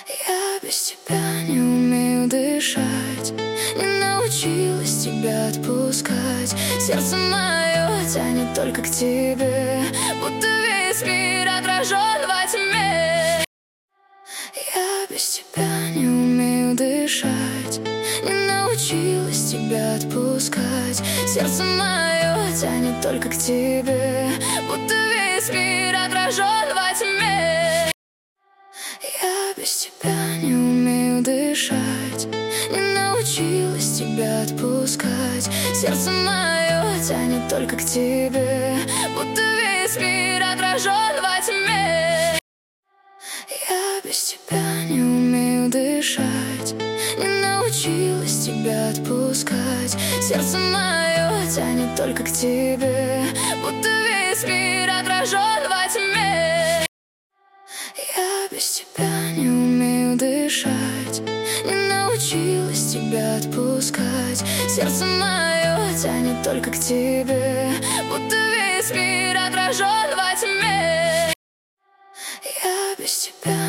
Я без тебя не умею дышать, не научилась тебя отпускать. Сердце мое тянет только к тебе, будто весь мир отражен во тьме. Я без тебя не умею дышать, не научилась тебя отпускать. Сердце мое тянет только к тебе, будто весь мир отражен во тьме. Я без тебя не умею дышать, не научилась тебя отпускать. Сердце мое тянет только к тебе, будто весь мир отражен во тьме. Я без тебя не умею дышать, не научилась тебя отпускать. Сердце мое тянет только к тебе, будто весь мир отражен во тьме. Я без тебя не умею дышать, не научилась тебя отпускать. Сердце мое тянет только к тебе, будто весь мир отражен во тьме. Я без тебя